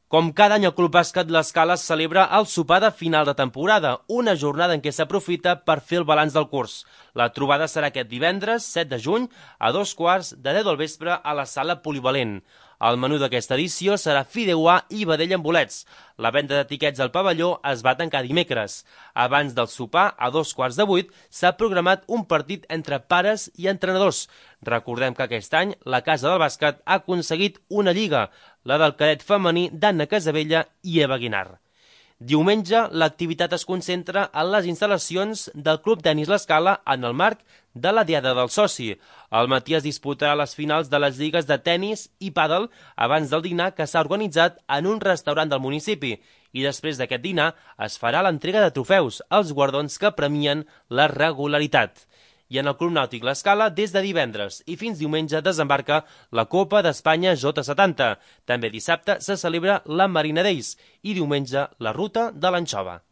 Com cada any, el Club Bàsquet L'Escala celebra el sopar de final de temporada, una jornada en què s'aprofita per fer el balanç del curs. La trobada serà aquest divendres, 7 de juny, a 2:15 del vespre a la sala polivalent. El menú d'aquesta edició serà fideuà i vedella amb bolets. La venda d'etiquets al pavelló es va tancar dimecres. Abans del sopar, a 7:15, s'ha programat un partit entre pares i entrenadors. Recordem que aquest any la Casa del Bàsquet ha aconseguit una lliga, la del cadet femení d'Anna Casabella i Eva Guinart. Diumenge, l'activitat es concentra en les instal·lacions del Club Tenis L'Escala en el marc de la Diada del Soci. Al matí es disputarà les finals de les lligues de tenis i pàdel abans del dinar que s'ha organitzat en un restaurant del municipi i després d'aquest dinar es farà l'entrega de trofeus, els guardons que premien la regularitat. I en el Club Nàutic L'Escala, des de divendres i fins diumenge desembarca la Copa d'Espanya J70. També dissabte se celebra la Marina Days i diumenge la Ruta de l'Anxova.